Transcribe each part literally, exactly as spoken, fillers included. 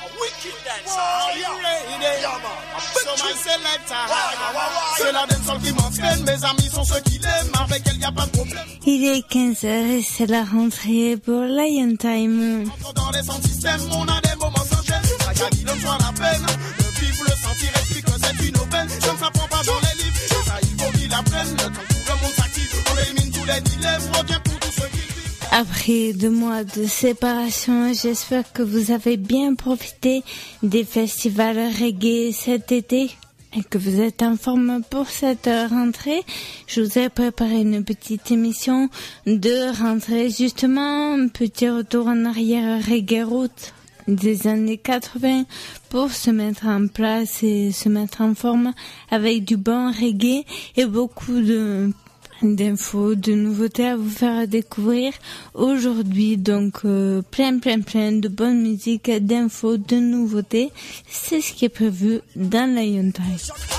Il est quinze heures et c'est la rentrée pour Lion Time. Dans les sons systèmes, on a des moments sans gêne. La cabine donne soit la peine. Le vivre, le sentir, explique que c'est une aubaine. Je ne s'apprend pas dans les livres. Et ça, il faut qu'il apprenne. Le temps où le monde s'active, on élimine tous les dilemmes. Revient pour tous ceux qui vivent. Après deux mois de séparation, j'espère que vous avez bien profité des festivals reggae cet été et que vous êtes en forme pour cette rentrée. Je vous ai préparé une petite émission de rentrée, justement, un petit retour en arrière reggae route des années quatre-vingts pour se mettre en place et se mettre en forme avec du bon reggae et beaucoup de d'infos, de nouveautés à vous faire découvrir aujourd'hui. Donc euh, plein plein plein de bonne musique, d'infos, de nouveautés. C'est ce qui est prévu dans Lion Time.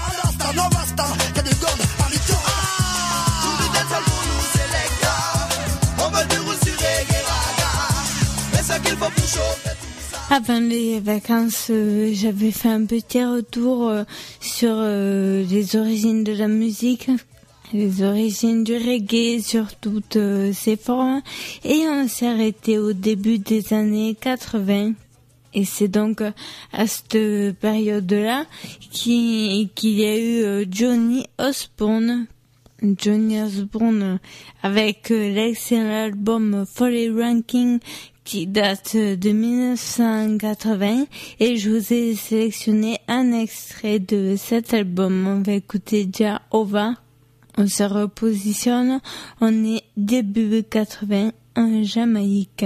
Avant les vacances, euh, j'avais fait un petit retour euh, sur euh, les origines de la musique, les origines du reggae sur toutes euh, ses formes, et on s'est arrêté au début des années quatre-vingts. Et c'est donc à cette période-là qu'il, qu'il y a eu euh, Johnny Osbourne, Johnny Osbourne avec euh, l'excellent album Folly Ranking qui date de dix-neuf cent quatre-vingts, et je vous ai sélectionné un extrait de cet album. On va écouter Jah Ova. On se repositionne, on est début quatre-vingts en Jamaïque.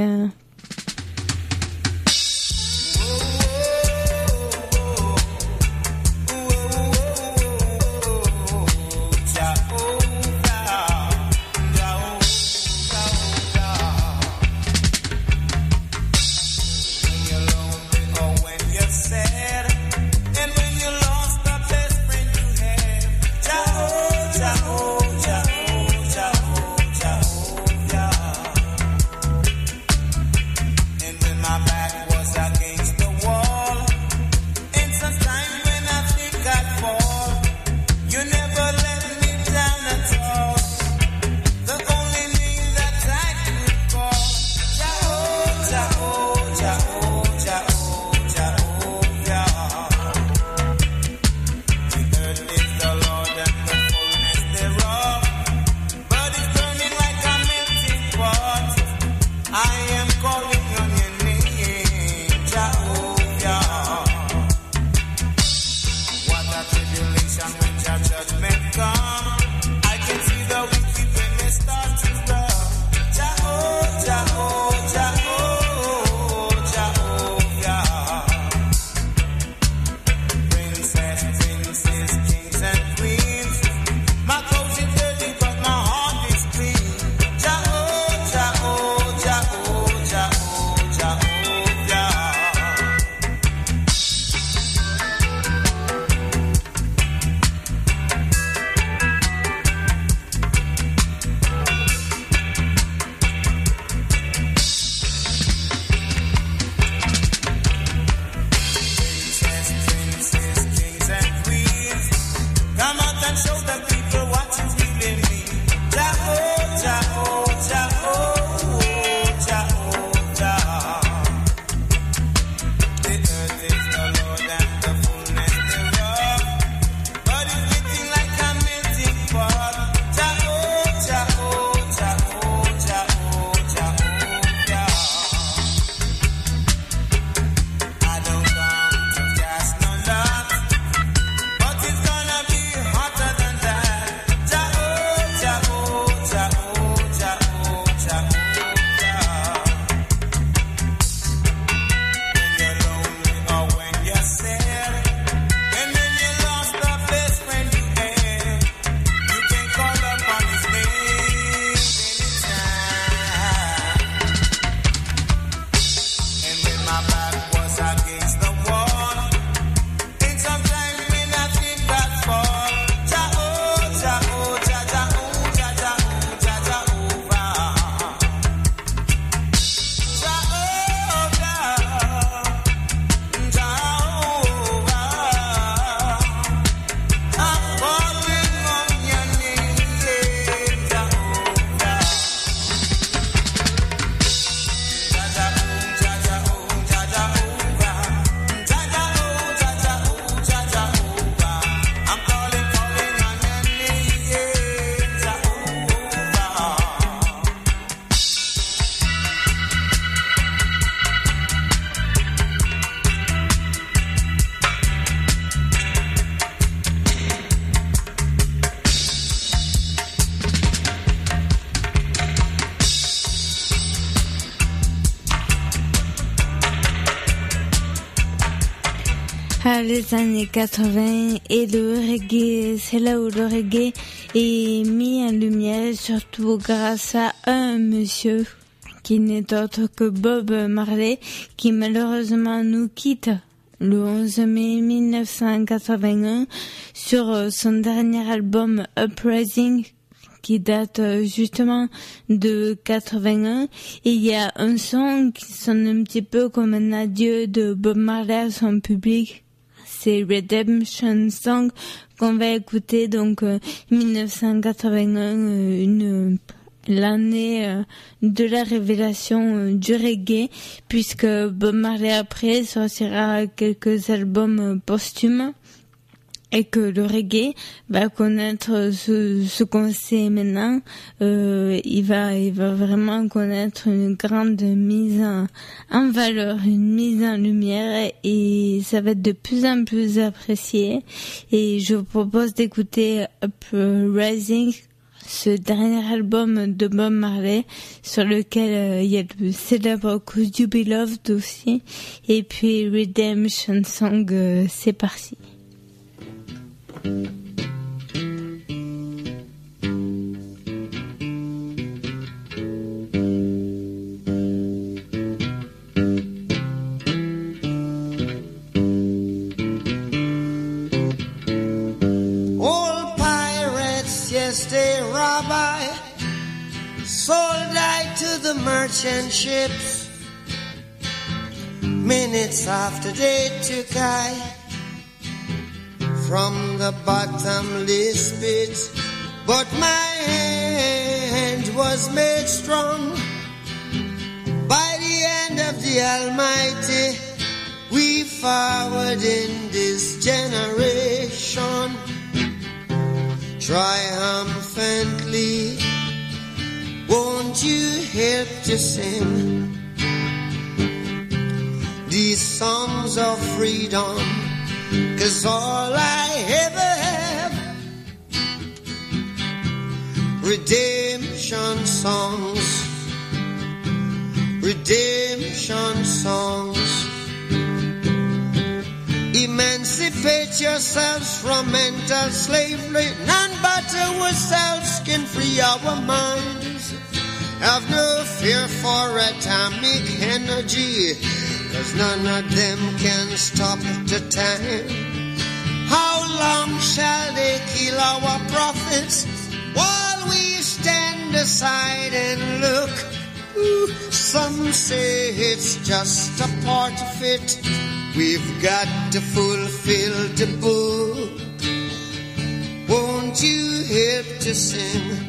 à les années quatre-vingts et le reggae, c'est là où le reggae est mis en lumière, surtout grâce à un monsieur qui n'est autre que Bob Marley, qui malheureusement nous quitte le onze mai mille neuf cent quatre-vingt-un sur son dernier album Uprising, qui date justement de quatre-vingt-un, et il y a un son qui sonne un petit peu comme un adieu de Bob Marley à son public. C'est Redemption Song qu'on va écouter, donc euh, mille neuf cent quatre-vingt-un, euh, une l'année euh, de la révélation euh, du reggae, puisque Bob Marley après sortira quelques albums euh, posthumes, et que le reggae va connaître ce, ce qu'on sait maintenant. Euh, il va, il va vraiment connaître une grande mise en, en valeur, une mise en lumière, et ça va être de plus en plus apprécié. Et je vous propose d'écouter Uprising, ce dernier album de Bob Marley, sur lequel euh, il y a le célèbre Could You Be Loved aussi, et puis Redemption Song, euh, c'est parti. Old pirates, yes, they rob I, sold I to the merchant ships. Minutes after they took I from the bottomless pit, but my hand was made strong by the hand of the Almighty. We forward in this generation triumphantly. Won't you help to sing these songs of freedom? 'Cause all I ever have, redemption songs, redemption songs. Emancipate yourselves from mental slavery. None but ourselves can free our minds. Have no fear for atomic energy, 'cause none of them can stop the time. How long shall they kill our prophets while we stand aside and look? Ooh, some say it's just a part of it. We've got to fulfill the book. Won't you help to sing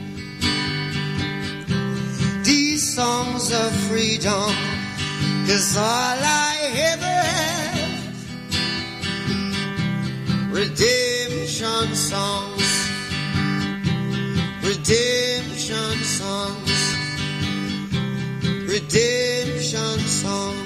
these songs of freedom? 'Cause all I ever have, redemption songs, redemption songs, redemption songs.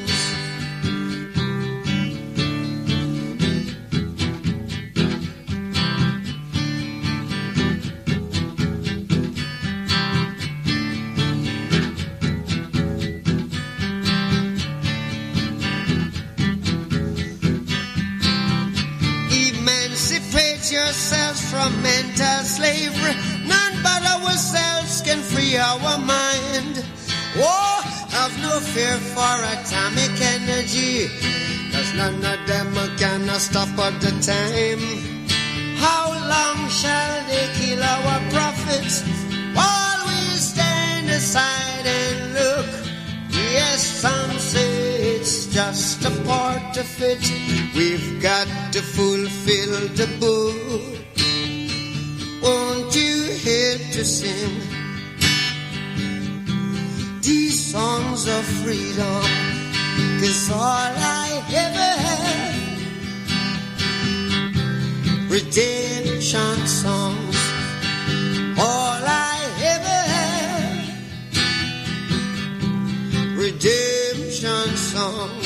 Yourselves from mental slavery. None but ourselves can free our mind. Oh, have no fear for atomic energy, 'cause none of them can stop at the time. How long shall they kill our prophets while we stand aside and look? Yes, some say it's just a part of it. We've got to fulfill the book. Won't you help to sing these songs of freedom? 'Cause all I ever have, redemption songs. All I ever have, redemption songs.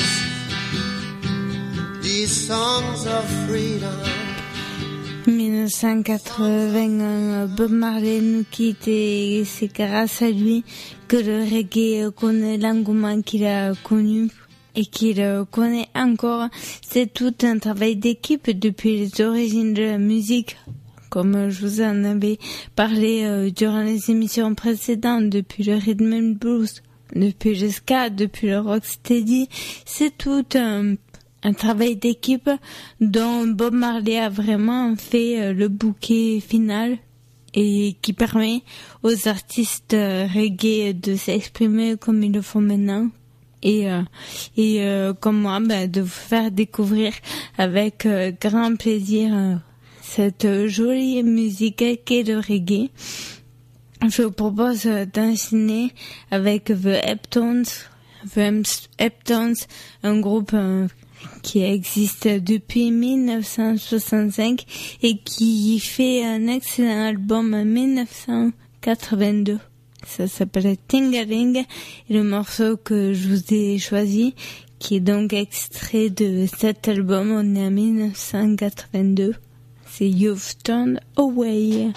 These songs of freedom. mille neuf cent quatre-vingt-un, Bob Marley nous quitte, et c'est grâce à lui que le reggae connaît l'engouement qu'il a connu. et qu'il euh, connaît encore. C'est tout un travail d'équipe depuis les origines de la musique, comme je vous en avais parlé euh, durant les émissions précédentes, depuis le rhythm and blues, depuis le ska, depuis le rocksteady. C'est tout un, un travail d'équipe dont Bob Marley a vraiment fait euh, le bouquet final et qui permet aux artistes euh, reggae de s'exprimer comme ils le font maintenant. Et, euh, et euh, comme moi, bah, de vous faire découvrir avec euh, grand plaisir euh, cette jolie musique qu'est le reggae. Je vous propose d'enchaîner avec The Heptones. The Heptones, un groupe euh, qui existe depuis mille neuf cent soixante-cinq et qui fait un excellent album en mille neuf cent quatre-vingt-deux. Ça s'appelle Tingaling, et le morceau que je vous ai choisi, qui est donc extrait de cet album, on est en mille neuf cent quatre-vingt-deux. C'est You've Turned Away.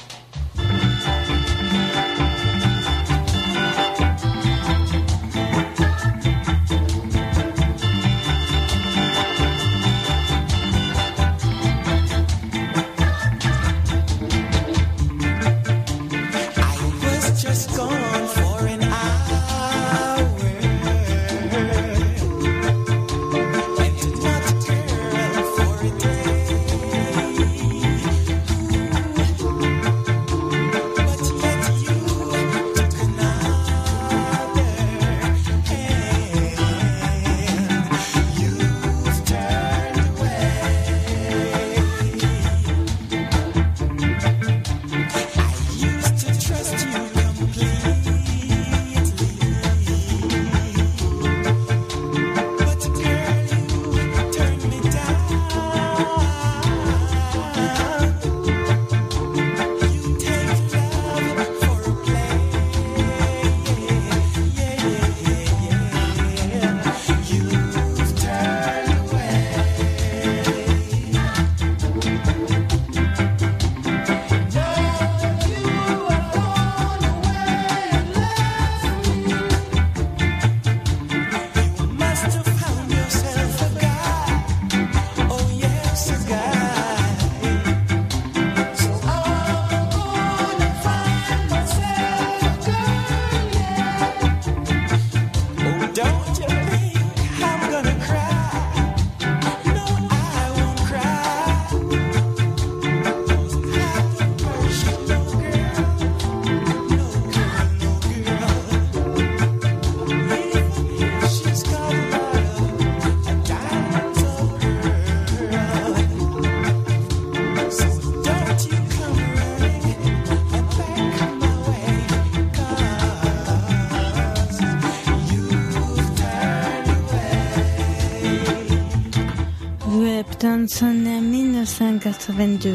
On est en mille neuf cent quatre-vingt-deux.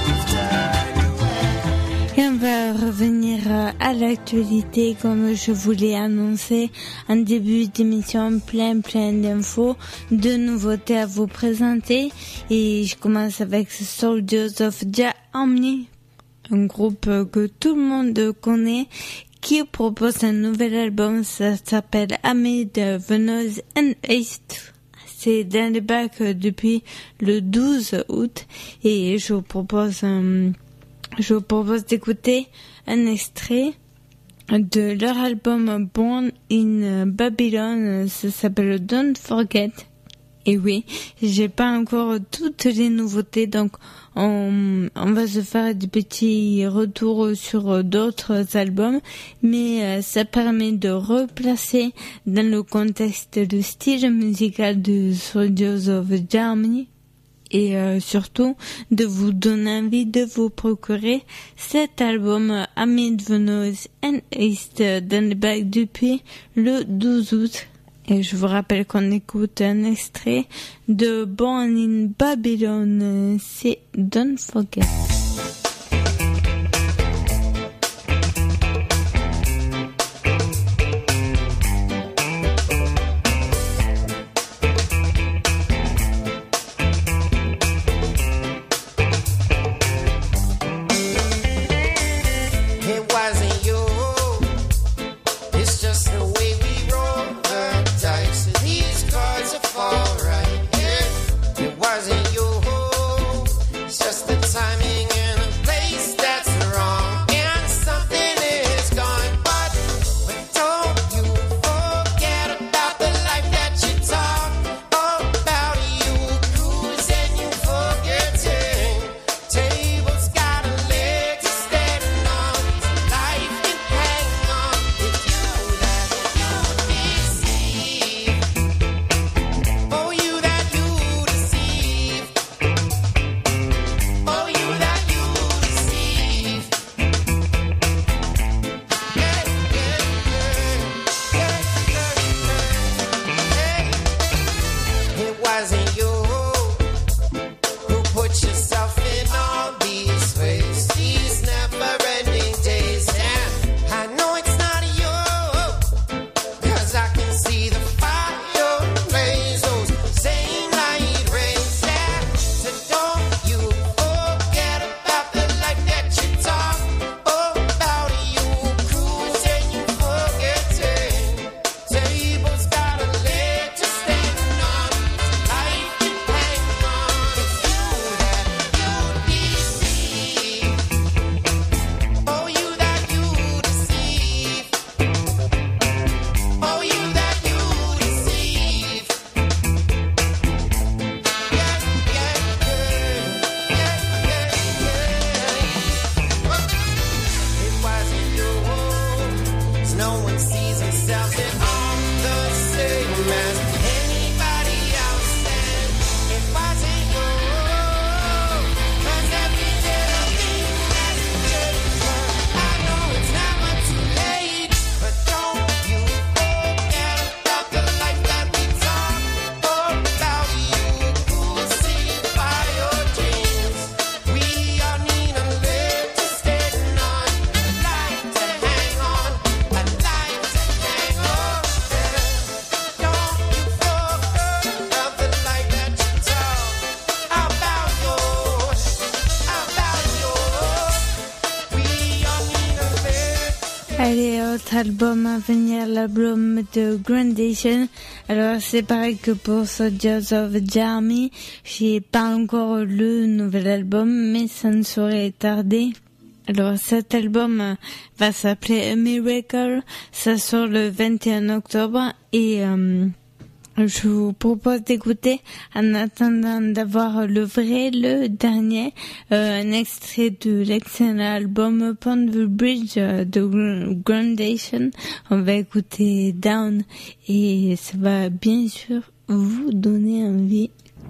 Et on va revenir à l'actualité comme je vous l'ai annoncé en début d'émission, plein plein d'infos, de nouveautés à vous présenter. Et je commence avec Soldiers of Jah Harmony, un groupe que tout le monde connaît, qui propose un nouvel album. Ça s'appelle Amid the Noise and Haste. C'est dans les bacs depuis le douze août et je vous propose, euh, je vous propose d'écouter un extrait de leur album Born in Babylon. Ça s'appelle Don't Forget. Et oui, j'ai pas encore toutes les nouveautés, donc on, on va se faire des petits retours sur d'autres albums, mais euh, ça permet de replacer dans le contexte le style musical de Soldiers of Jah Harmony et euh, surtout de vous donner envie de vous procurer cet album Amid the Noise and Haste dans les bacs depuis le douze août. Et je vous rappelle qu'on écoute un extrait de Born in Babylon, c'est Don't Forget. It's just the way we roll the dice. These cards are autre album à venir, l'album de Grandation. Alors c'est pareil que pour Soldiers of the Army, j'ai pas encore le nouvel album, mais ça ne saurait tarder. Alors cet album va s'appeler A Miracle, ça sort le vingt et un octobre et euh, je vous propose d'écouter, en attendant d'avoir le vrai, le dernier, euh, un extrait de l'excellent album Upon the Bridge euh, de Grandation. On va écouter Down et ça va bien sûr vous donner envie.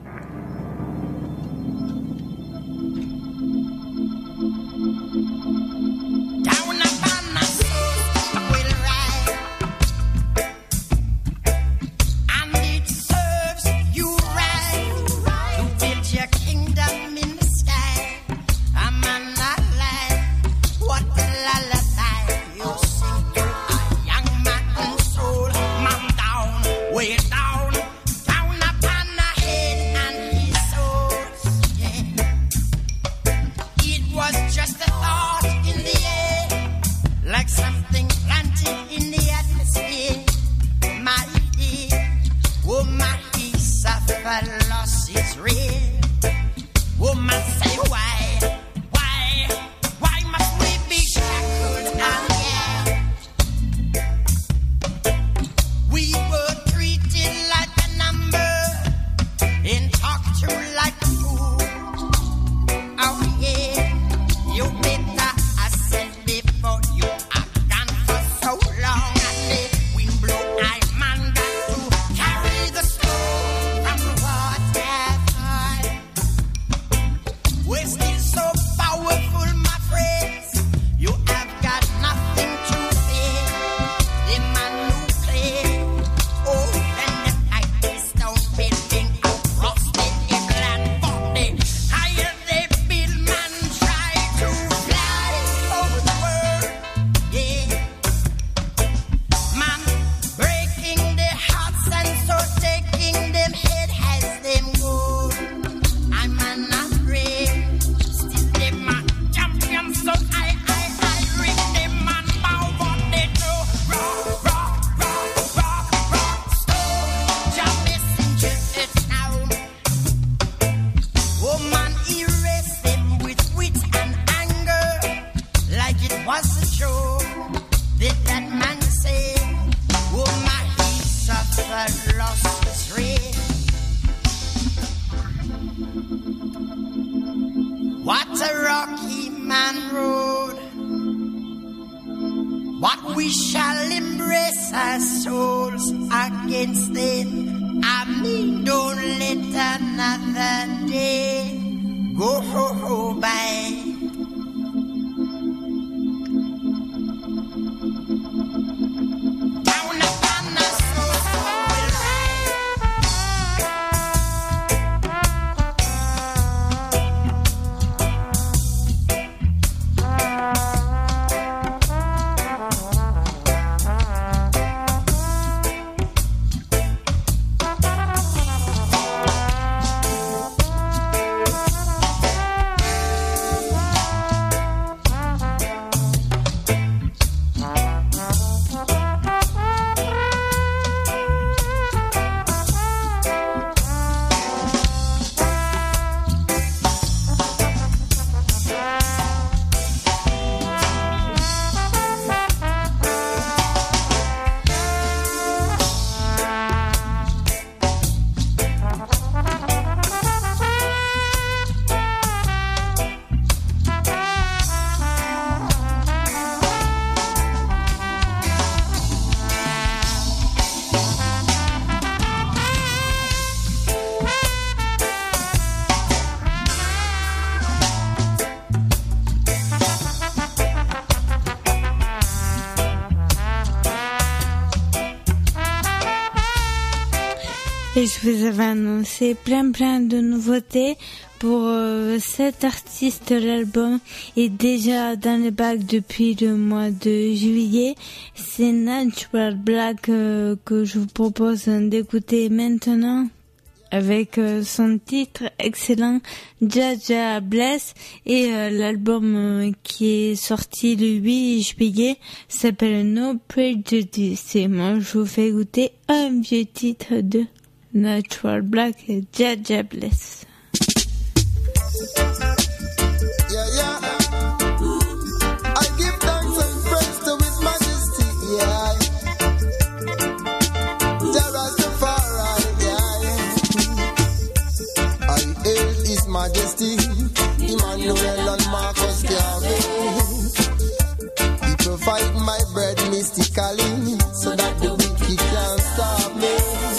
Et je vous avais annoncé plein plein de nouveautés pour euh, cet artiste. L'album est déjà dans les bacs depuis le mois de juillet. C'est Natural Black euh, que je vous propose d'écouter maintenant. avec euh, son titre excellent Jaja Bless et euh, l'album euh, qui est sorti le huit juillet s'appelle No Prejudice. Et moi je vous fais écouter un vieux titre de Natural Black, Jaja Bless. Yeah, yeah. I give thanks and praise to His Majesty. Yeah. Majesty, Emmanuel and Marcus Garvey. He provide my bread mystically, so that the wicked can't stop me.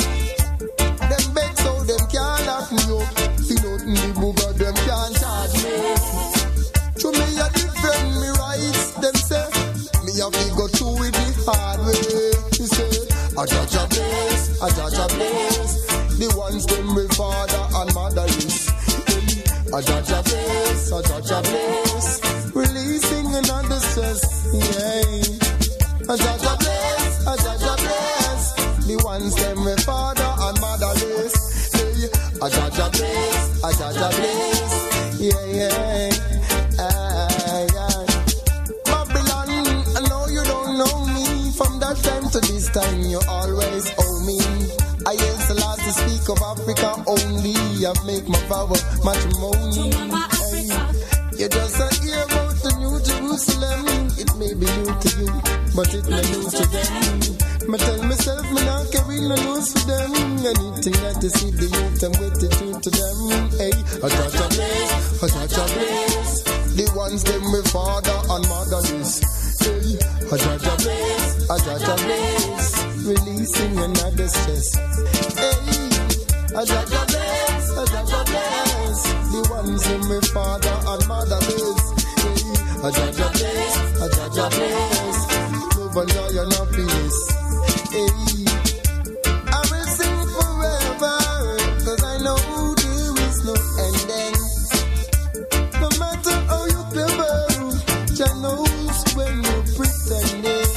Them beg so them can't lock me up. See nothing the booger them can't charge me. To me a defend me rights, them say. Me have to go through with the hard way. He say, a judge a place, a judge a place. The ones them with father and mother is. A judge a place, a judge a place, releasing another stress, yeah. A judge a place, a judge a place, the ones them with father and motherless, yeah. A judge a place, a judge a place, yeah, yeah, ah, yeah. Babylon, I know you don't know me, from that time to this time you always owe me. I used to last to speak of Africa only. I make my power matrimony. Hey. You just a hear about the New Jerusalem. It may be new to you, but it may new to them. Me tell myself me not carry no news for them. Anything that you see the youth, I'm with it true to them. Hey, a touch of place, a touch of place. The ones them with father and motherless. Hey, a touch of place, a touch of place. Releasing another stress. Hey, a judge a bless, a judge a bless. The ones in my father and mother bless. Hey, a judge a bless, a judge a bless. Love and joy and happiness. Hey, I will sing forever, 'cause I know there is no ending. No matter how you clever, Jah knows when you're pretending.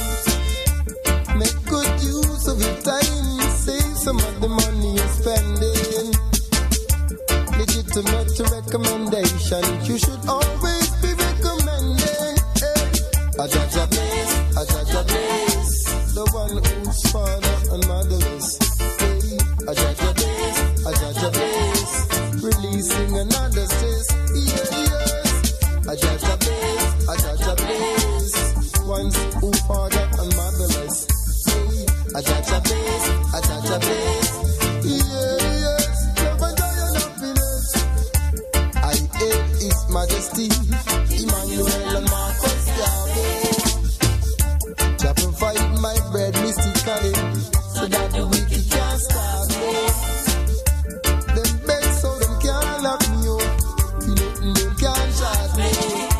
Make good use of your time, save some of the money you're spending. Legitimate recommendation, you should always be recommending. Hey. A judge a place, a judge a place, the one whose father and motherless. Hey. A judge a place, a judge a place, releasing another stress. Yeah, yes. A judge a place, a judge a place, ones who father and motherless. A judge a place, a judge a place, yeah, yes, love and joy and happiness. I hail His Majesty, Emmanuel and Marcus Garvey. Jah provide my bread mystically, so that the wicked can't starve me. Them beg so them can't lock me up, nothing them can't charge me.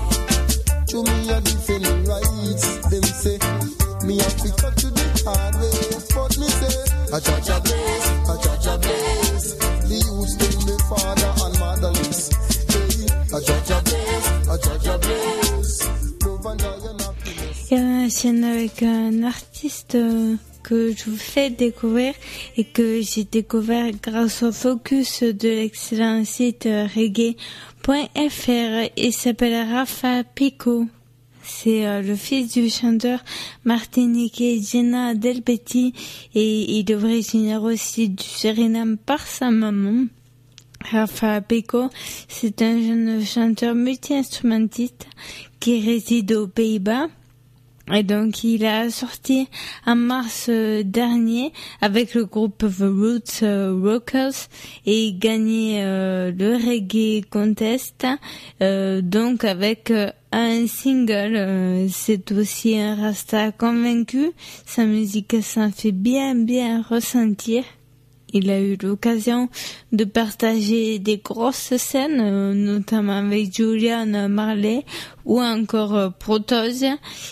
To me a defend rights, them say, me have to cut to the hard way. But me say, a judge a place, a judge a place. The youth still the father and motherless. Hey, a judge a place, a judge a place. Love and joy and happiness. Et on enchaîne avec un artiste euh, que je vous fais découvrir et que j'ai découvert grâce au focus de l'excellent site euh, reggae point f r. Il s'appelle Rafa Pico. C'est euh, le fils du chanteur martiniquais Gina Delpetti et il est originaire aussi du Suriname par sa maman. Rafa Pico, c'est un jeune chanteur multi-instrumentiste qui réside aux Pays-Bas. Et donc, il a sorti en mars euh, dernier avec le groupe The Roots euh, Rockers et gagné euh, le Reggae Contest. Euh, donc, avec euh, un single, euh, c'est aussi un Rasta convaincu. Sa musique s'en fait bien, bien ressentir. Il a eu l'occasion de partager des grosses scènes, euh, notamment avec Julian Marley ou encore euh, Protoss.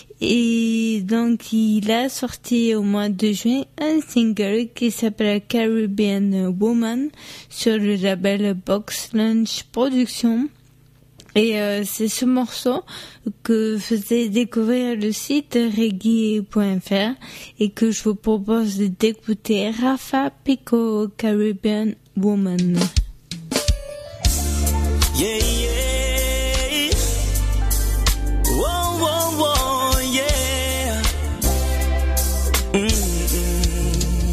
Et donc, il a sorti au mois de juin un single qui s'appelle Caribbean Woman sur le label Box Lunch Productions. Et euh, c'est ce morceau que faisait découvrir le site reggae point f r et que je vous propose d'écouter. Rafa Pico, Caribbean Woman. Yeah, yeah. Whoa, whoa, whoa, yeah. Mm-hmm.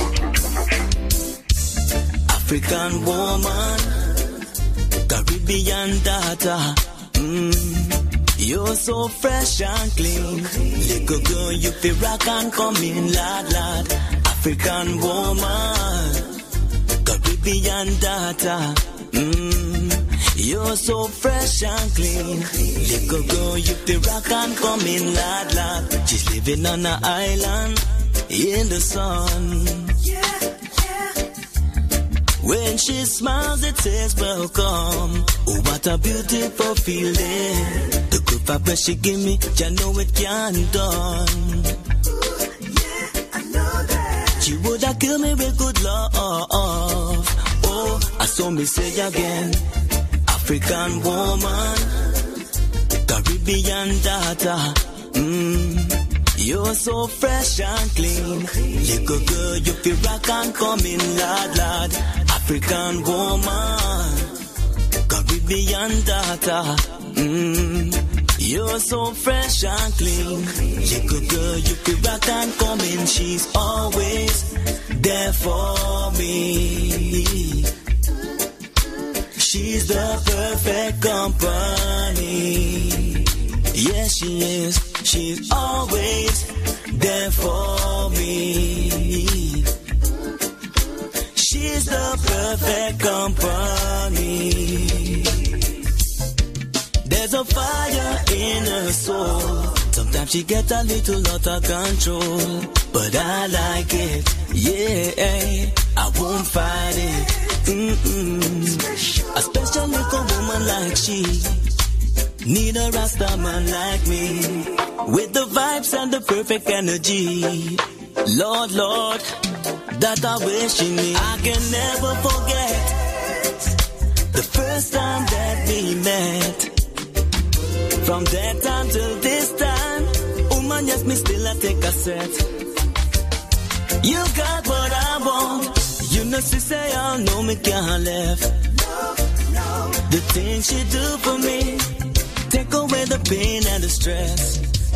African woman, Caribbean daughter. Mm. You're so fresh and clean. Little girl, you feel rock and come in, lad, lad. African woman, Caribbean daughter. Mm. You're so fresh and clean. Little girl, you feel rock and come in, lad, lad. She's living on an island in the sun. When she smiles, it says welcome. Oh, what a beautiful feeling. The good vibe she give me, you know it can't done. Yeah, I know that. She would have killed me with good love. Oh, I saw me say again. African woman, Caribbean daughter. Mmm. You're so fresh and clean. Little girl, you feel rock and come in, lad, lad. African woman, Caribbean daughter. Mm. You're so fresh and clean. Little girl, you feel rock and come in. She's always there for me. She's the perfect company. Yes, she is. She's always there for me. She's the perfect company. There's a fire in her soul. Sometimes she gets a little out of control, but I like it. Yeah, I won't fight it. Mm-mm. A special little woman like she need a Rasta man like me, with the vibes and the perfect energy. Lord, Lord, that I wish in me. I can never forget the first time that we met. From that time till this time, oh man, yes, me still I take a set. You got what I want. You know, she say I know me can't left. The things she do for me, take away the pain and the stress.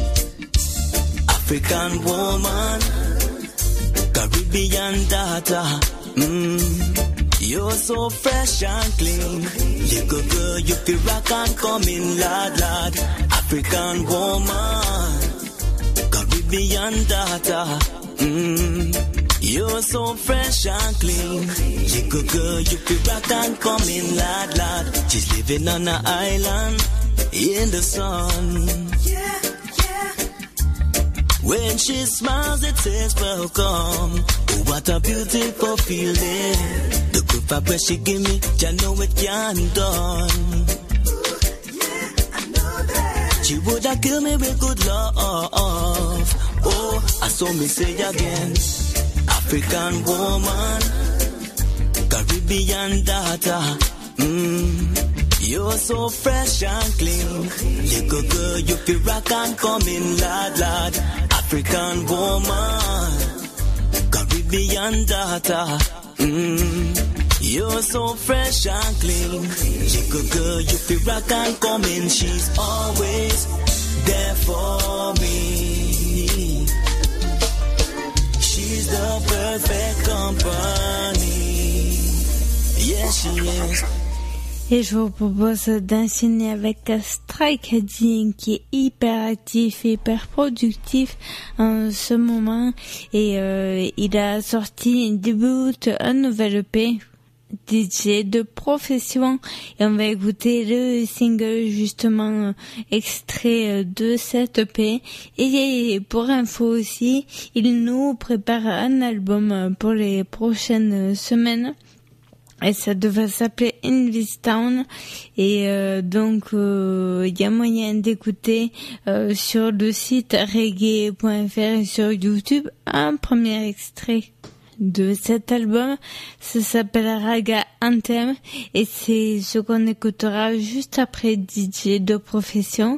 African woman, Caribbean daughter. Mm. You're so fresh and clean. Little girl, you feel rock and come in, lad, lad. African woman, Caribbean daughter. Mm. You're so fresh and clean. Little girl, you feel rock and come in, lad, lad. She's living on an island in the sun. Yeah, yeah. When she smiles, it says welcome. Oh, what a beautiful feeling. The good vibe she give me, you know it can't done. Yeah, I know that. She would have killed me with good love. Oh, I saw me say again. African woman, Caribbean daughter. Mm. You're so fresh and clean. Little girl, you feel rock and come in, lad, lad. African woman, Caribbean daughter. Mm. You're so fresh and clean. Little girl, you feel rock and come in. She's always there for me. She's the perfect company. Yes, she is. Et je vous propose d'enchaîner avec Strike Adin qui est hyper actif, hyper productif en ce moment. Et euh, il a sorti, il débute un nouvel E P, D J de profession. Et on va écouter le single justement extrait de cet E P. Et pour info aussi, il nous prépare un album pour les prochaines semaines. Et ça devrait s'appeler In This Town. Et euh, donc, il euh, y a moyen d'écouter euh, sur le site reggae point f r et sur YouTube un premier extrait de cet album. Ça s'appelle Raga Anthem. Et c'est ce qu'on écoutera juste après D J de profession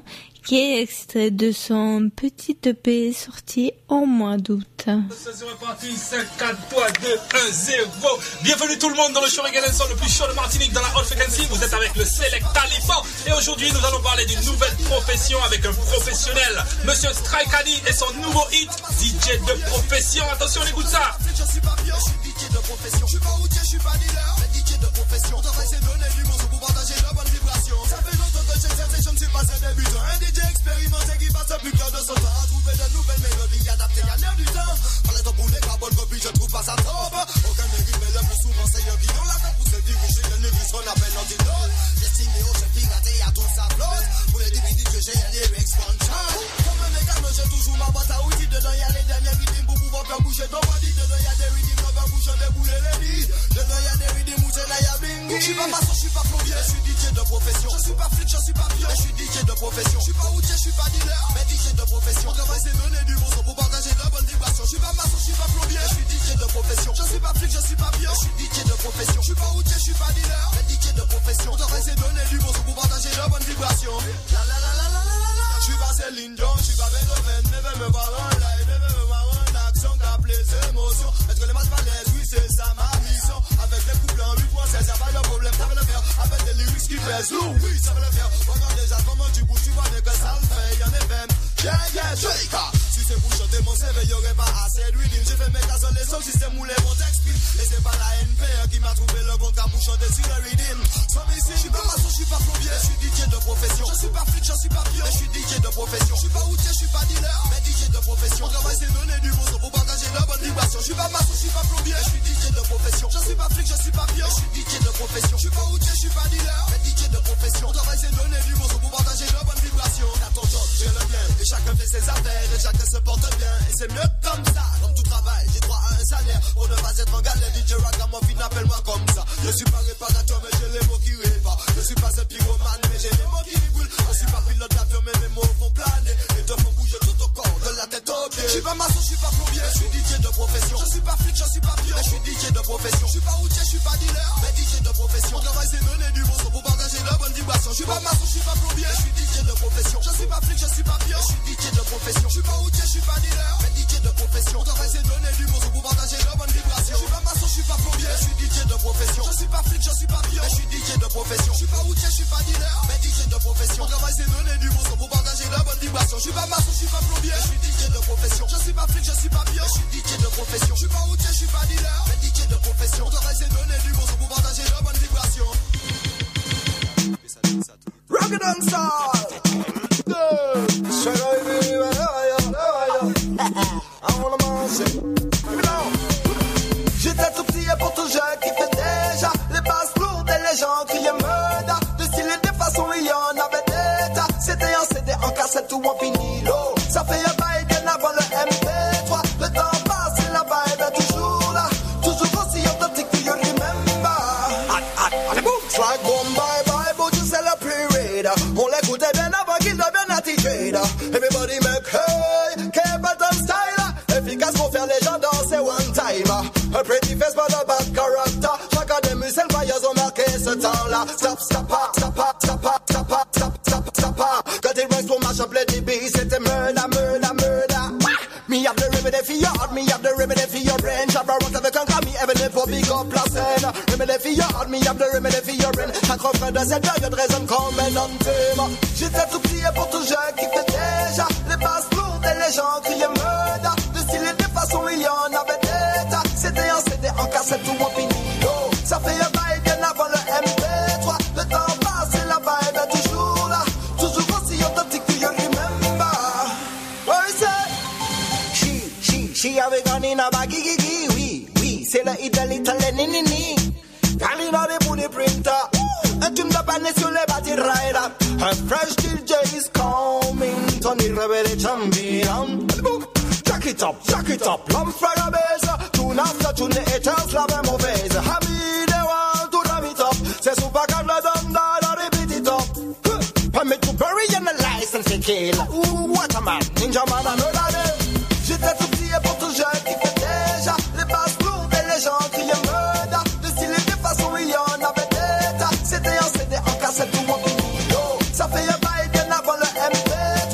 qui est extrait de son petit E P sorti au mois d'août. C'est reparti, cinq, quatre, trois, deux, un, zéro. Bienvenue tout le monde dans le show Reggae Dancehall le plus chaud de Martinique dans la Haute Frequency. Vous êtes avec le Select Taliban. Et aujourd'hui, nous allons parler d'une nouvelle profession avec un professionnel. Monsieur Strike Addy et son nouveau hit, D J de profession. Attention, on écoute ça. Je suis pas bien, je suis D J de profession. Je suis pas routier, je suis pas dealer, mais D J de profession. Travail, c'est donner du bon son pour partager la bonne vibration. Ça fait longtemps que j'exerce et je ne suis pas un débutant. Un D J expérimenté qui passe plus que de son temps à trouver de nouvelles mélodies adaptées à l'air du temps. Parler de boulet, la bonne copie, je trouve pas ça top. Aucun mérite, mais le plus souvent, c'est eux qui ont la tête pour se diriger. Le lyrics qu'on appelle l'antidote. Destiné aux chefs piratés, à tout ça flotte. Pour les dividendes que j'ai, un lyrics one shot. Comme un mécano, j'ai toujours ma boîte à outils. Dedans, y'a les dernières rythmes pour pouvoir faire bouger ton body. Dedans, y'a des rythmes, on va bouger des boulets, les lits. Dedans, y'a des rythmes, où c'est là, y'a bling. Je suis pas maçon, je suis pas plombier, je suis D J de profession. Je suis pas flic, je suis pas pion, je suis D J de profession. Je suis pas routier, je suis pas dealer, mais D J de profession. Mon travail, c'est donner du bon son pour partager de bonnes vibrations. Je suis pas maçon, je suis pas plombier, je suis D J de profession. Je suis pas flic, je suis pas pion, je suis D J de profession. Je suis pas routier, je suis pas dealer, mais D J de profession. Mon travail, c'est donner du bon son pour partager de bonnes vibrations. La la la la la la la la. Je suis pas Céline Dion, je suis pas Beethoven, mais même me voir en live, mais même me voir en action, qu'appeler les émotions. Est-ce que les masses balèzes, oui, c'est ça ma mission. Avec les couples en huit point seize, y'a pas de problème, ça veut le faire. Avec des lyrics qui pèsent lourd, oui, ça veut le faire. Regarde déjà comment tu bouges, tu vois que ça le fait, y'en est même. Yeah, yeah, Drake. Si c'est pour chanter mon C V, y'aurait pas assez de rhythm. J'ai fait mes tas sur les sons, système moulé, mon texte pile. Et c'est pas la N P E qui m'a trouvé le contrat pour chanter sur le rhythm. Somme ici, je suis pas maçon, je suis pas plombier, je suis D J de profession. Je suis pas flic, je suis pas pion, je suis D J de profession. Je suis pas routier, je suis pas dealer, mais D J de profession. Mon travail, c'est donner du bon son pour partager de bonnes vibrations. Je suis pas maçon, je suis pas plombier, je suis D J de profession. Je suis pas flic, je suis pas pion, je suis D J de profession. Je suis pas routier, je suis pas dealer, mais D J de profession. Mon travail, c'est donner du bon son pour partager de bonnes vibrations. T'as ton job, j'ai le bien, et chacun fait ses affaires, et chacun se porte bien. Et c'est mieux comme ça, comme tout travail, j'ai droit à un salaire. Pour ne pas être en galère, D J Ragamuffin, appelle-moi comme ça. Je suis pas réparateur, mais j'ai les mots qui répare. Je suis pas un pyromane, mais j'ai les mots qui brûlent. Je suis pas pilote d'avion, mais mes mots font planer. Et te font bouger tout au corps, de la tête aux pieds. Je suis pas maçon, je suis pas plombier, je suis D J de profession. Je suis pas flic, je suis pas pion, je suis D J de profession. Je suis pas routier, je suis pas dealer, mais D J de profession. Mon travail, c'est donner du bon son pour partager de bonnes vibrations. Je suis pas maçon, je suis pas plombier, je suis D J de profession. Je suis pas flic, je suis pas pion, je suis D J de profession. Je suis pas routier, je suis pas dealer, mais D J de profession. Mon travail, c'est donner du bon son pour partager de bonnes vibrations. Je suis pas maçon, je suis pas plombier, je suis D J de profession. Je suis pas flic, je suis pas pion, je suis D J de profession. Je suis pas routier, je suis pas dealer, mais D J de profession. Mon travail, c'est donner du bon son pour partager de bonnes vibrations. Je suis pas maçon, je suis pas plombier, je suis D J de profession. Je suis pas flic, je suis pas pion, je suis D J de profession. Je suis pas routier, je suis pas dealer, mais D J de profession. Mon travail, c'est donner du bon son pour partager de bonnes vibrations. Reggae Dancehall. J'étais tout petit et pour tout jeune qui fait déjà les basses lourdes et les gens criaient murder. De style et de façon, il y en avait des tas. C'était en C D, en cassette ou en vinyle. Ça fait un bail bien avant le M P trois. Le temps passe et la vibe est toujours là. Toujours aussi authentique, do you remember? Hot, hot, on the books like boom, bye, bye, but you c'est le pre-raider. On l'écoutait bien avant qu'il devienne anti-trader. Everybody make hey, K-Bottom style. Efficace pour faire les gens danser one time. A pretty face but a bad character. Chacun des muscles vaillants ont marqué ce temps-là. Stop, stop, stop, stop, stop, stop, stop, stop, stop. Quand il reste pour match up les D B, c'était murder, murder, murder. Me have the remedy for your heart, me have the remedy for your brain. Shabba rock avec un grammy, even pour big up la scène. Remedy for your heart, me have the remedy for your brain. Chaque refrain de cette période résonne comme un anthem. J'étais tout petit et pour tout jeune qui fait déjà les basses lourdes et les gens criaient murder. De style et de façon, il y en avait des tas. C'était en C D, en cassette ou en vinyle. Ça fait un bail bien avant le M P trois. Le temps passe et la vibe est toujours là. Toujours aussi authentique, do you remember? What is it? She, she, she avait gone in a baggy gigi, oui, oui. C'est le hit de l'italien, ni, ni, ni. Galina des bouts de printer. Un tune de panne sur les bâtis rider. A fresh D J is coming. Tony Rebelle champion. Jack it up, jack it up. L'homme fait la baisse. Tune after tune, les haters la même mauvaise. Hami, they want to ram it up. C'est super quand le donne dans la repeat it up. Permit to bury and a license to kill. Ooh, what a man, ninja man and all name. J'étais tout petit et pour tout jeune qui fait déjà les basses lourdes et les gens criaient murder. De style et de façon, il y en avait des tas. C'était en C D, en cassette ou en vinyle. Ça fait un bail bien avant le M P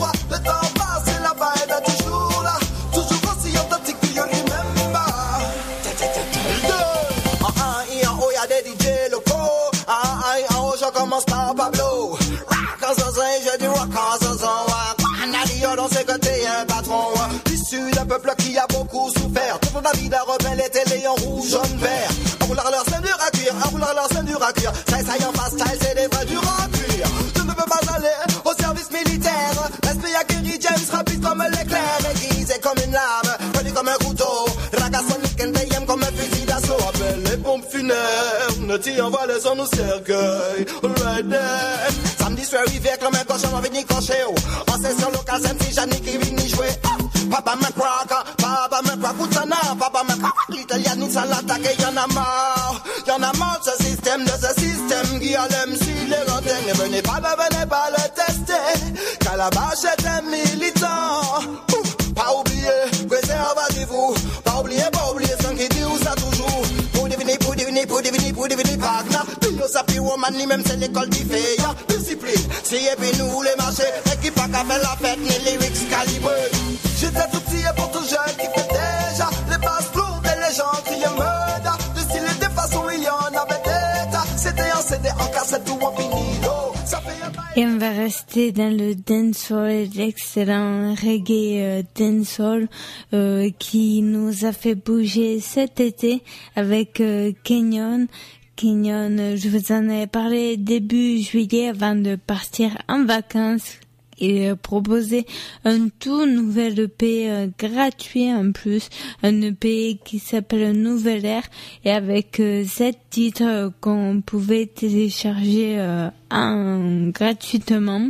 y'a des D J locaux. Ah, ah, oh, je commence par Pablo. Rock en zinzin, je dis rock en zinzin. Nadia dans ses côtés, un patron. Issu d'un peuple qui a beaucoup souffert. Toute la vie d'un rebelle était léon rouge, jaune, vert. À vouloir leur sein dur à cuire, à vouloir leur sein dur à cuire. Ça y ça en fast style, c'est des vrais durs à cuire. Je ne peux pas aller au service militaire. L'esprit a Kerry James, rapide comme l'éclair. Aiguisé comme une lame, connu comme un couteau. Ragasonic and T M comme un fusil d'assaut. Appelle les pompes funèbres, ne t'y envoie les sons au cercueil. Right there. Samedi soir, hiver, comme un cochon, on va venir cocher. En session locale, c'est si Jannick qui vient jouer. Papa me croque, papa me croque, Outsana, papa me croque, l'italien, il s'en l'attaque et y'en a marre. Y'en a marre de ce système, de ce système qui a l'aime si les rentins. Ne venez pas, ne venez pas le tester. Calabash est un militant. Pas oublier, préservez-vous. Pas oublier, pas oublier, sans qui dit où ça toujours. Pour deviner, pour deviner, pour deviner, pour deviner, Wagner. Pio sapi woman, ni même c'est l'école qui fait. Y'a discipline, si et puis nous les marchés. Équipe pas qu'à faire la fête, ni lyrics calibrés. J'étais tout petit et pour tout jeune qui fait déjà les basses lourdes et les gens qui aiment murder. De style et de façon, il y en avait des tas. C'était en C D, en cassette ou en vinyle. Ça fait un bail. Et on va rester dans le dancehall, l'excellent reggae euh, dancehall euh, qui nous a fait bouger cet été avec euh, Kenyon. Kenyon, euh, je vous en ai parlé début juillet avant de partir en vacances. Il a proposé un tout nouvel E P euh, gratuit en plus, un E P qui s'appelle Nouvelle Ère et avec euh, sept titres euh, qu'on pouvait télécharger euh, en, gratuitement.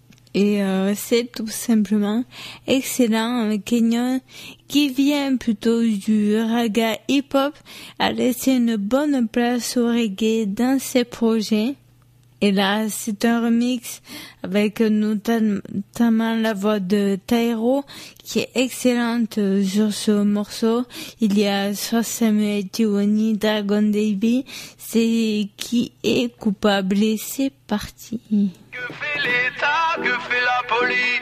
Et euh, c'est tout simplement excellent. Kenyon, qui vient plutôt du raga hip-hop, a laissé une bonne place au reggae dans ses projets. Et là, c'est un remix avec notamment la voix de Tairo qui est excellente sur ce morceau. Il y a soit Samuel Tiwoni, Dragon Davy, c'est qui est coupable et c'est parti. Que fait l'État, que fait la police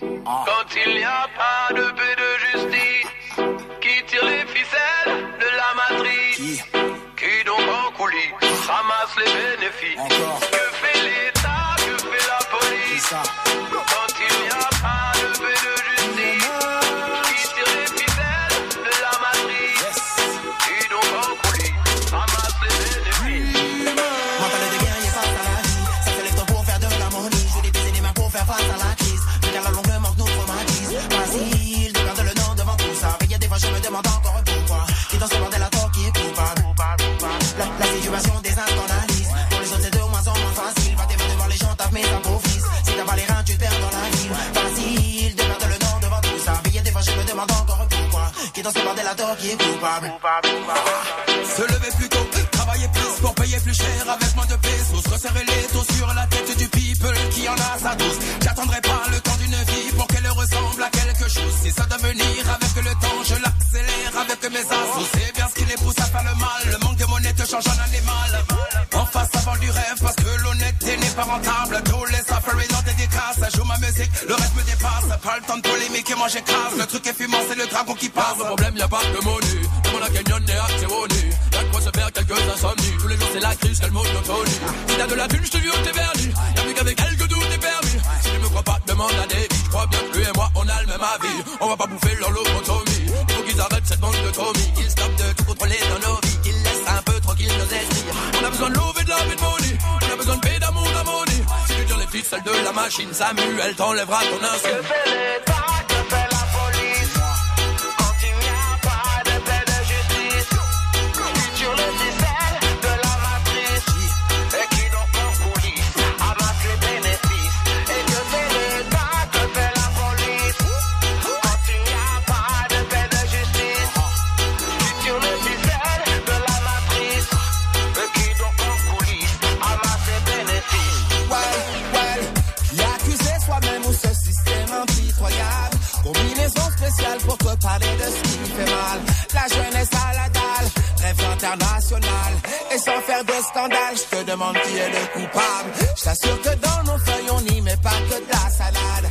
quand il n'y a pas de paix de justice? Qui tire les ficelles de la matrice? Qui donc en coulisses ramasse les bénéfices? Encore. Que fait l'État, que fait la police quand il n'y a pas de paix de justice? Qui tire les ficelles de la matrice? Yes. Qui donc en coulisses ramasse les bénéfices? Mental de guerrier face à la vie, ça se lève tôt pour faire de la monnaie. Je vais baiser les mains pour faire face à la crise. Regarde la longue manque nous traumatise. Facile de perdre le nom devant tout ça. Mais y a des fois je me demande encore pourquoi. Qui dans ce bordel à tort qui est coupable? La, la situation des uns scandalise. Pour les autres c'est de moins en moins facile. Va tes mains devant les gens, tape mes impôts fils. Si t'as pas les reins, tu te perds dans la ville. Facile de perdre le nom devant tout ça. Mais y a des fois je me demande encore pourquoi. Qui dans ce bordel à tort qui est coupable? Se lever plus tôt, travailler plus pour payer plus cher avec moins de pesos. Resserrer les taux sur la tête du people qui en a sa dose. J'attendrai pas le temps d'une vie pour qu'elle ressemble à quelque chose. Si ça doit venir avec le temps, je l'accélère avec mes assos. C'est bien ce qui les pousse à faire le mal. Le manque de monnaie te change en animal. En face avant du rêve parce que l'honnêteté n'est pas rentable. Tous les suffering en dédicace. Ça joue ma musique, le reste me dépasse. Pas le temps de polémique et moi j'écrase. Le truc est fumant, c'est le dragon qui passe. Le problème, y'a pas de monnaie. Demande à Kenyon et à Théoni. Y'a de quoi se faire quelques insomnies. Tous les jours c'est la crise, quelle monotonie. Si t'as de la thune, je te jure t'es vernis. Y'a plus qu'avec elle que tout est permis. Si tu me crois pas, demande à David. Je crois bien que lui et moi on a le même avis. On va pas bouffer leur lobotomie. Il faut qu'ils arrêtent cette bande de Tommy. Qu'ils stoppent de tout contrôler dans nos vies. Qu'ils laissent un peu tranquille nos esprits. On a besoin de l'eau et de la vie de money. On a besoin de paix, d'amour, d'harmonie. Si tu tires les ficelles de la machine, Samuel t'enlèvera ton instinct. Que fait l'État, que fait la police quand il n'y a pas de paix de justice? Qui tire les ficelles de la matrice et qui donc en coulisses amasse les bénéfices? Et que fait l'État, que fait la police quand il n'y a pas de paix de justice? Qui tire les ficelles de la matrice et qui donc en coulisses amasse les bénéfices? Well, well, qui accusé soi-même ou ce système impitoyable? Combinaison spéciale pour te parler de ce qui fait mal. La jeunesse à la dalle, rêve international. Et sans faire de scandale, je te demande qui est le coupable. Je t'assure que dans nos feuilles on n'y met pas que de la salade. Du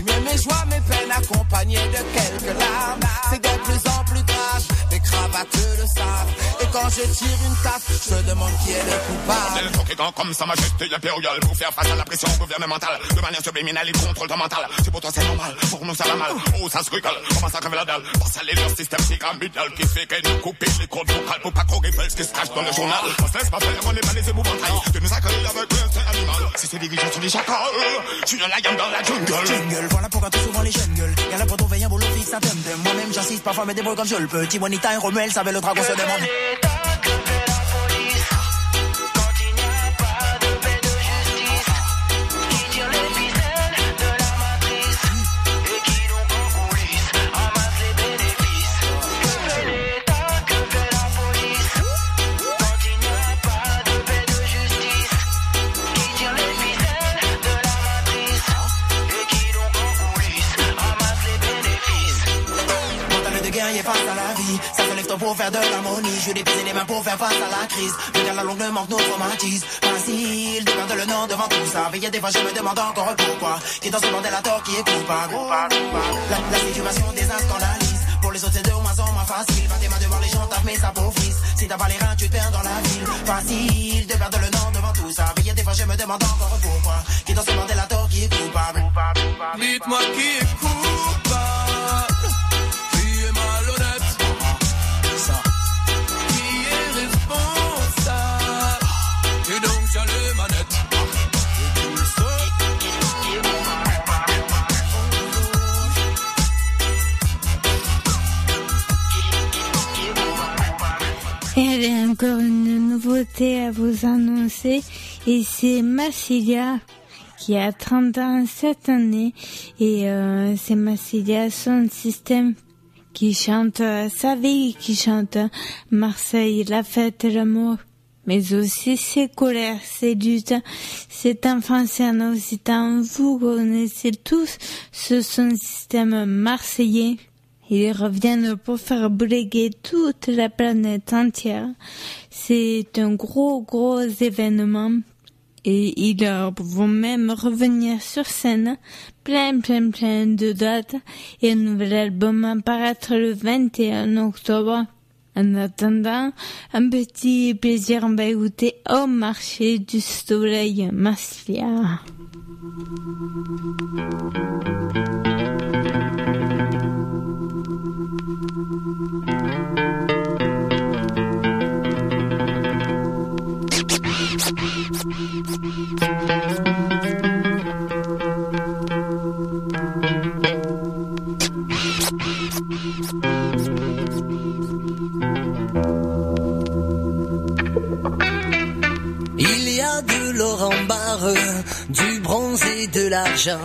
Mieux mes joies, mes peines accompagnées de quelques larmes. C'est de plus en plus grave, les cravateux le savent. Et quand je tire une taffe, je te demande qui est le coupable. C'est le troquet comme sa majesté impériale pour faire face à la pression gouvernementale. De manière subliminale, il contrôle ton mental. C'est pour toi c'est normal, pour nous ça va mal. Oh ça se rigole, on va s'accrocher la dalle. Pour saler leur système pyramidal qui fait qu'elle nous coupe les codes vocales pour pas qu'on révèle ce qui se cache dans le journal. On se laisse pas faire, on n'est pas les épouvantails. Tu nous accueilles avec l'instinct animal. Si c'est dirigeant sur les chacals, je suis le lion dans la jungle. Jungle, voilà pourquoi tout souvent les jeunes gueules. Y'a là pour ton veillant boulot fixe à thème. Moi-même j'assiste parfois mes débrouille comme je le peux. Timonita et Romuel savait le dragon se demande. Face à la vie, ça se lève tôt pour faire de l'harmonie. Je vais dépaiser les mains pour faire face à la crise. Je regarde la longue ne manque nos traumatismes. Facile de perdre le nom devant tout ça. Mais y a des fois je me demande encore pourquoi. Qui dans ce bordel à tort, qui est coupable. La, la situation des uns scandalise. Pour les autres c'est de moins en moins facile. Va tes mains devant les gens, tape mais ça pauvrisse. Si t'as pas les reins, tu te perds dans la ville. Facile de perdre le nom devant tout ça. Mais y a des fois je me demande encore pourquoi. Qui dans ce bordel à tort, qui est coupable. Dites-moi qui est coupable. Et elle a encore une nouveauté à vous annoncer, et c'est Massilia qui a trente ans cette année, et euh, c'est Massilia Sound System qui chante euh, sa vie, qui chante Marseille, la fête et l'amour, mais aussi ses colères, ses luttes. C'est en français, en occitan, vous connaissez tous ce Sound System marseillais. Ils reviennent pour faire bouger toute la planète entière. C'est un gros, gros événement. Et ils vont même revenir sur scène. Plein, plein, plein de dates. Et un nouvel album apparaître le vingt et un octobre. En attendant, un petit plaisir, on va écouter Au marché du soleil, Massilia. Il y a de l'or en barre, du bronze et de l'argent,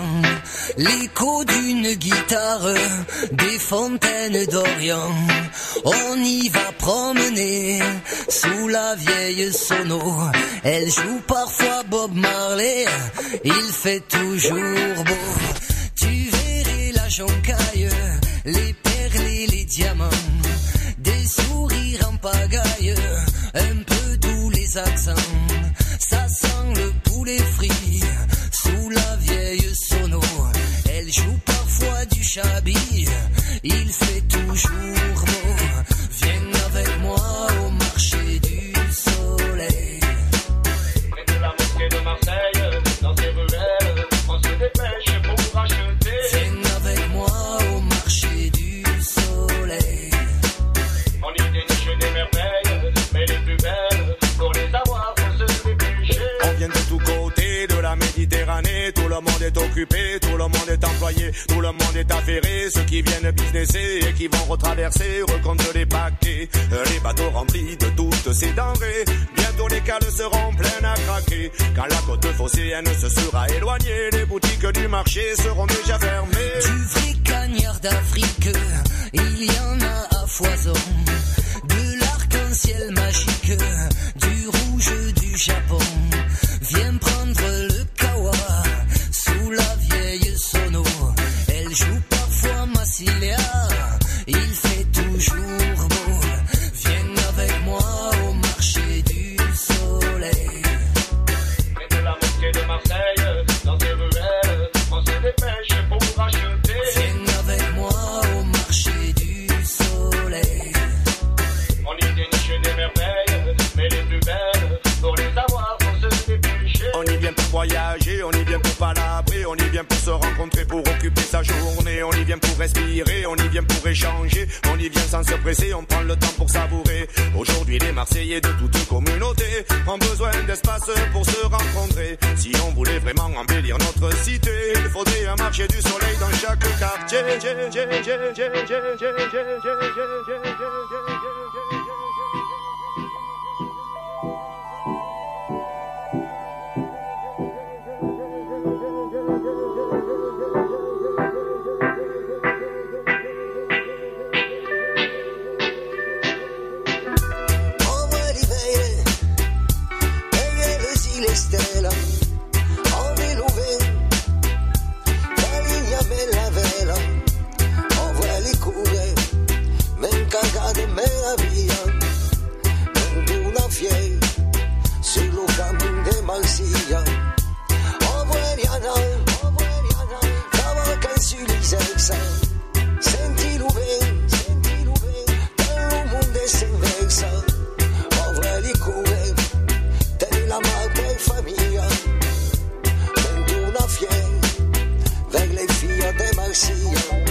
l'écho d'une guitare, des fontaines d'Orient. On y va promener sous la vieille sono. Elle joue parfois Bob Marley, il fait toujours beau. Tu verrais la joncaille, les perles et les diamants, des sourires en pagaille, un peu tous les accents. Ça sent le poulet frit sous la vieille sono. Elle joue parfois du chabis, il fait toujours beau. Viens avec moi au marché du soleil. Près de la mosquée de Marseille, dans ses ruelles, on se dépêche pour acheter. Viens avec moi au marché du soleil. On y déniche des merveilles, mais les plus belles, pour les avoir, faut se dépêcher. On vient de tous côtés de la Méditerranée, tout le monde est occupé, tout le monde est employé, tout le monde est affairé, ceux qui viennent businesser et qui vont retraverser, recomptent les paquets, les bateaux remplis de toutes ces denrées, bientôt les cales seront pleines à craquer, quand la côte phocéenne se sera éloignée, les boutiques du marché seront déjà fermées. Du vrai cagnard d'Afrique, il y en a à foison, de l'arc-en-ciel magique, du rouge du Japon. Viens prendre le kawa sous la vieille sono. Elle joue parfois Massilia, il fait toujours beau. Viens avec moi au marché du soleil. Près de la mosquée de Marseille, dans ses ruelles, on se dépêche pour acheter. on y vient pour se rencontrer, pour occuper sa journée, on y vient pour respirer, on y vient pour échanger, on y vient sans se presser, on prend le temps pour savourer. Aujourd'hui les Marseillais de toute communauté ont besoin d'espace pour se rencontrer. Si on voulait vraiment embellir notre cité, il faudrait un marché du soleil dans chaque quartier. Stella, ho veluve, la linea bella vela, ho vueli cure, men cagate meraviglia, en una fiel, solo camino de Marsella, ho vueli anal, cavalcan su lisenza, senti l'uven, senti l'uven, del mondo s'inversa, ho vueli cure, teni la madre famiglia, prendi una fiera, vers les filles de Marsella.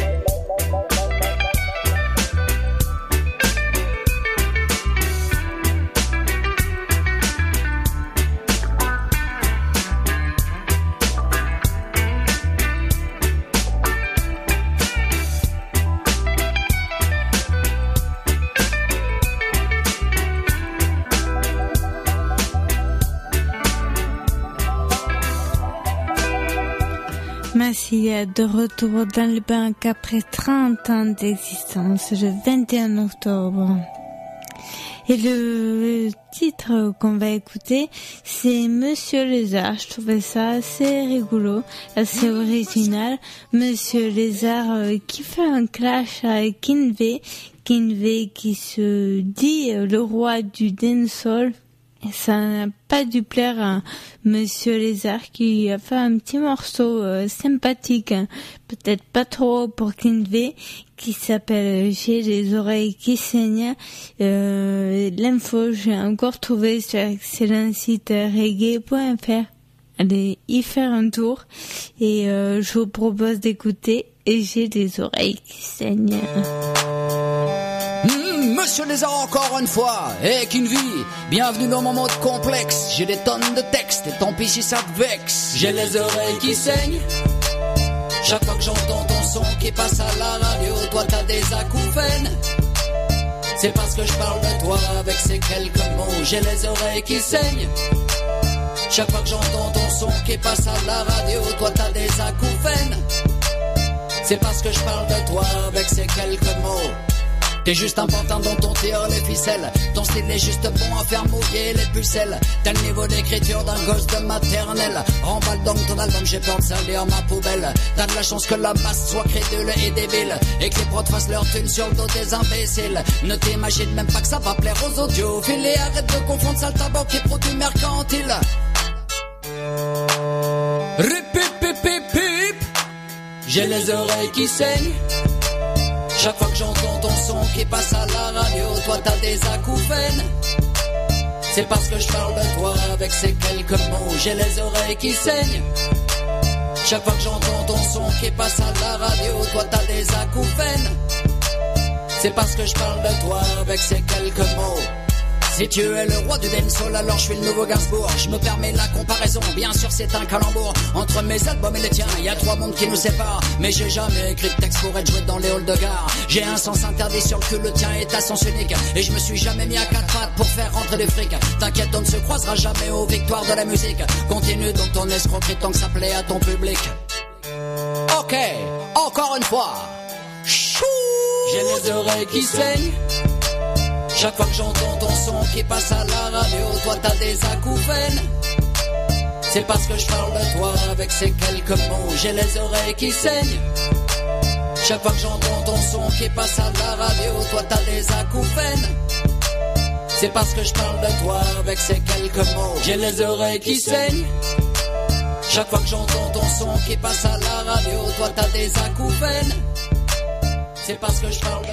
Massia de retour dans le banc après trente ans d'existence, le vingt et un octobre. Et le titre qu'on va écouter, c'est Monsieur Lézard. Je trouvais ça assez rigolo, assez original. Monsieur Lézard euh, qui fait un clash avec Kinvey. Kinvey qui se dit euh, le roi du dancehall. Et ça n'a pas dû plaire à Monsieur Lézard qui a fait un petit morceau euh, sympathique, hein. Peut-être pas trop pour Kinvey, qui s'appelle J'ai les oreilles qui saignent. Euh, l'info, j'ai encore trouvé sur l'excellent site reggae point f r. Allez y faire un tour et euh, je vous propose d'écouter Et j'ai les oreilles qui saignent. Mmh, Monsieur Lézard encore une fois, et Kinvey, bienvenue dans mon mode complexe. J'ai des tonnes de textes, et tant pis si ça te vexe. J'ai les oreilles qui saignent. Chaque fois que j'entends ton son qui passe à la radio, toi t'as des acouphènes. C'est parce que je parle de toi avec ces quelques mots. J'ai les oreilles qui saignent. Chaque fois que j'entends ton son qui passe à la radio, toi t'as des acouphènes. C'est parce que je parle de toi avec ces quelques mots. T'es juste important dont on tire les ficelles. Ton style est juste bon à faire mouiller les pucelles. T'as le niveau d'écriture d'un gosse de maternelle. Remballe donc ton album, j'ai peur de salir ma poubelle. T'as de la chance que la masse soit crédule et débile, et que les prods fassent leur thune sur le dos des imbéciles. Ne t'imagine même pas que ça va plaire aux audiophiles. Et arrête de confondre saltabanque et produit mercantile. Rip pip pip pip pip. J'ai les oreilles qui saignent. Chaque fois que j'entends ton son qui passe à la radio, toi t'as des acouphènes. C'est parce que je parle de toi avec ces quelques mots. J'ai les oreilles qui saignent. Chaque fois que j'entends ton son qui passe à la radio, toi t'as des acouphènes. C'est parce que je parle de toi avec ces quelques mots. Si tu es le roi du dancehall, alors je suis le nouveau Gainsbourg. Je me permets la comparaison, bien sûr c'est un calembour. Entre mes albums et les tiens, y a trois mondes qui nous séparent. Mais j'ai jamais écrit de texte pour être joué dans les halls de gare. J'ai un sens interdit sur le cul, le tien est à sens unique. Et je me suis jamais mis à quatre pattes pour faire rentrer des fric. T'inquiète, on ne se croisera jamais aux victoires de la musique. Continue donc ton escroquerie tant que ça plaît à ton public. Ok, encore une fois. Chou. J'ai les oreilles qui saignent. Chaque fois que j'entends ton son qui passe à la radio, toi t'as des acouphènes. C'est parce que je parle de toi avec ces quelques mots. J'ai les oreilles qui saignent. Chaque fois que j'entends ton son qui passe à la radio, toi t'as des acouphènes. C'est parce que je parle de toi avec ces quelques mots. J'ai les oreilles qui saignent. Chaque fois que j'entends ton son qui passe à la radio, toi t'as des acouphènes. C'est parce que je parle de toi.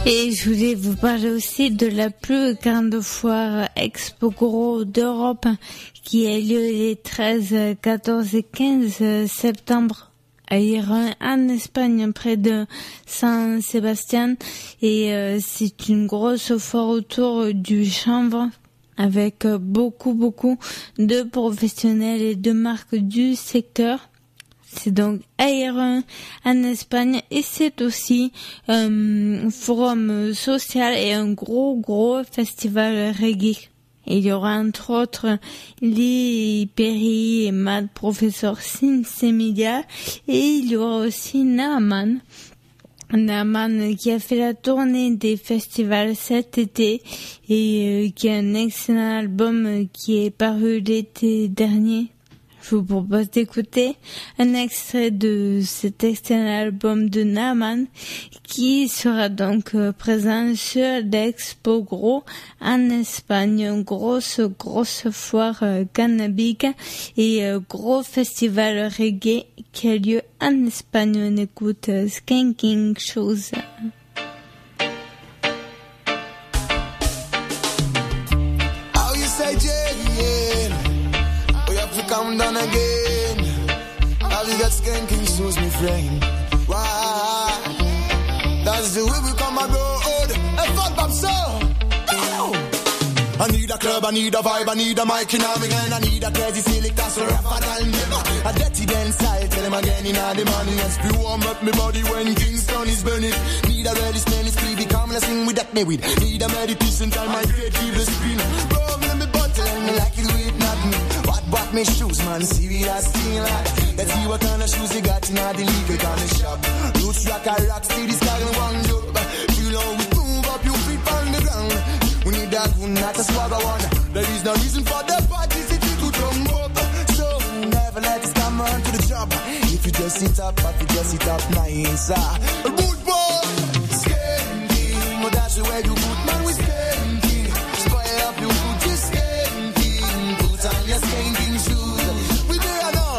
Et je voulais vous parler aussi de la plus grande foire Expo Gros d'Europe qui a lieu les treize, quatorze et quinze septembre à Irun, en Espagne, près de San Sébastien. Et euh, c'est une grosse foire autour du chanvre avec beaucoup, beaucoup de professionnels et de marques du secteur. C'est donc à Irun, en Espagne, et c'est aussi un forum social et un gros, gros festival reggae. Et il y aura entre autres Lee Perry et Mad Professor Sinsemilia, et il y aura aussi Naaman. Naaman qui a fait la tournée des festivals cet été et euh, qui a un excellent album qui est paru l'été dernier. Je vous propose d'écouter un extrait de cet excellent album de Naaman qui sera donc présent sur l'Expo Gros en Espagne. Une grosse, grosse foire cannabique et gros festival reggae qui a lieu en Espagne. On écoute Skanking Shoes. Come down again. Have you got skanking shoes, my friend? Why? That's the way we come abroad. Hey, fuck up, so. I need a club, I need a vibe, I need a mic in arm again. I need a crazy select, that's a rougher than never. A dirty dance style, tell him again in the morning. Let's be warm up my body when Kingston is burning. Need a ready smell, it's creepy, come let's sing with that me with. Need a meditation time, my great give the spin. Roll me in my bottle and me like it with nothing. Bought me shoes, man, see we are still like. Let's see what kind of shoes you got in the legal kind of shop. Roots rock a rock, see this guy in one job. Feel how we move up your feet on the ground. We need that one, not a swagger one. There is no reason for the party city to jump up. So never let this come on to the job. If you just sit up, if you just sit up, nice. Ah, good boy, skanking. Well, that's the way you put, man, we skanking. Spoil up your food, just skanking. Put on your skanking shoes. We there now.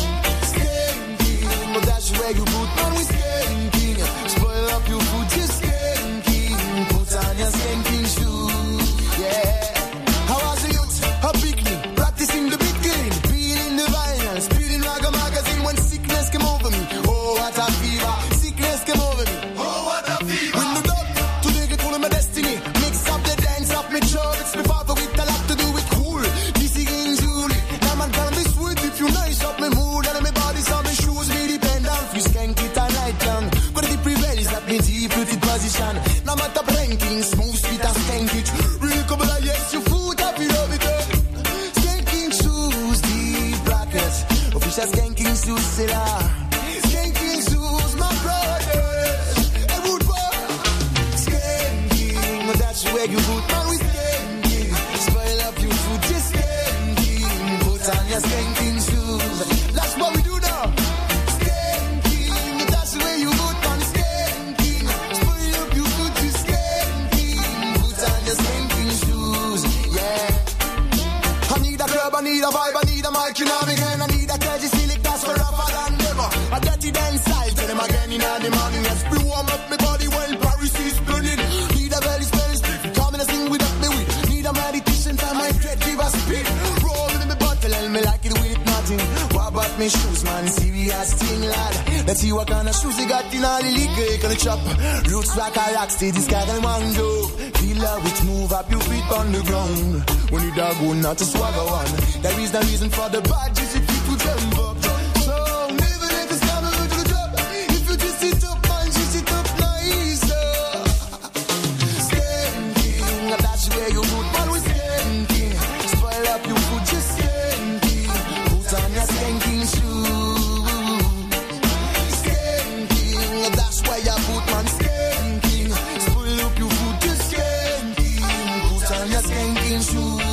Skanking. Well, that's the way you put, man, we skanking. Spoil up your food, just skanking. Put on your skanking shoes. Yeah. How was the youth? A picnic. Practicing the big game. Peeling the vinyl. Speeding like a magazine when sickness came over me. Oh, what a fever. Sickness came over me. Oh, what a fever. When the dog today get full of my destiny. Mix up the dance up, make sure it's my father with a lot to do with cool. This again, Julie. Now man can be sweet if you nice up my mood. And my body, some my shoes, me depend on. If you skank it all night long. Gonna be prevail is that me deep rooted position. Now matter ranking, smooth speed and skank it. Real couple of yes, you food up, you love it. Skanking shoes, deep brackets. Official skanking shoes, c'est là. Skanking shoes, my brothers. Hey, wood boy. Skanking, that's where you put, man, we skanking. Spoil up your food, just skanking. Put on your skanking shoes. That's what we do now. Skanking, that's where you put, man, skanking. Spoil up your food, just skanking. Put on your skanking shoes, yeah. I need a club, I need a vibe, I need a mic, you know me again. I need a crazy select, that's for rougher than never. A dirty dance style, tell them again in the morning. Let's be warm up my body when Paris is burning. Need a belly spell, come and sing with me with. Need a meditation time, my dread give a spin. Roll in my bottle and me like it with nothing. What about me shoes, man? See we are sting, lad. Let's see what kind of shoes you got in all the liquor. Gonna chop roots like a rock, stay this guy gonna mango. Feel how it move up your feet on the ground. When you dog go, not a swagger one. There is no reason for the badges if you to jump up. So never let this come over to the top. If you just sit up, man, just sit up nice. Skanking, that's where you put, man, we skanking. Spoil up your food, just skanking. Put on your skanking shoes. Skanking, that's where you put, man, skanking. Spoil up your food, just skanking. Put on your skanking shoes.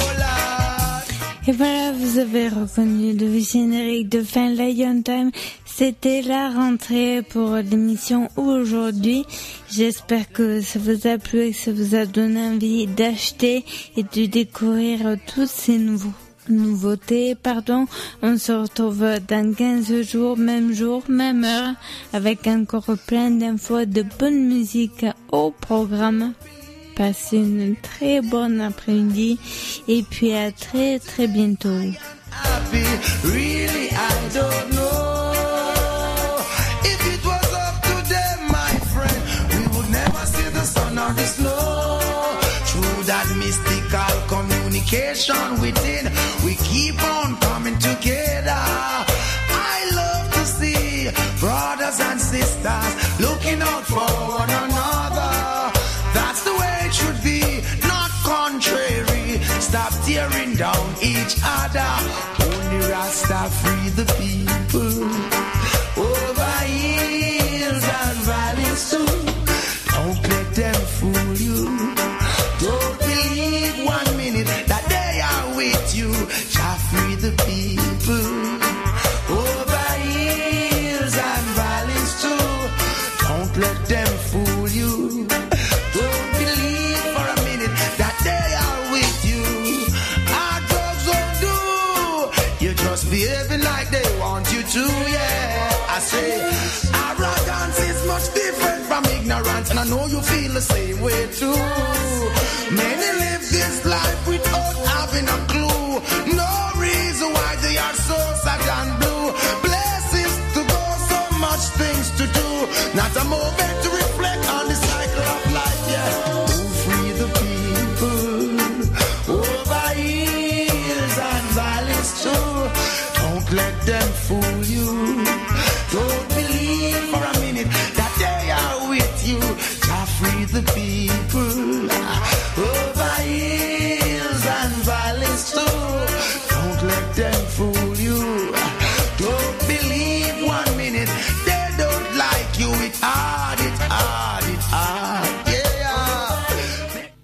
Et voilà, vous avez reconnu le générique de fin Lion Time. C'était la rentrée pour l'émission aujourd'hui. J'espère que ça vous a plu et que ça vous a donné envie d'acheter et de découvrir toutes ces nouveaux, nouveautés. Pardon. On se retrouve dans quinze jours, même jour, même heure, avec encore plein d'infos, de bonne musique au programme. Passez une très bonne après-midi et puis à très très bientôt. Happy, really, I don't know. If it was up to them, my friend, we would never see the sun or the snow. Through that mystical communication within, we keep on coming together. I love to see brothers and sisters looking out for one another. That's the way it should be, not contrary. Stop tearing down each other. Only Rasta free the people. Over hills and valleys too. Don't let them fool you. Don't believe one minute that they are with you. Jah free the people. Over hills and valleys too. Don't let them fool you. Don't believe for a minute that they are with you. Our drugs won't do. You're just behaving like they want you to, yeah. I say, arrogance is much different from ignorance, and I know you feel the same way too. Many live this life without having a clue. No reason why they are so sad and blue. Places to go, so much things to do. Not a moment to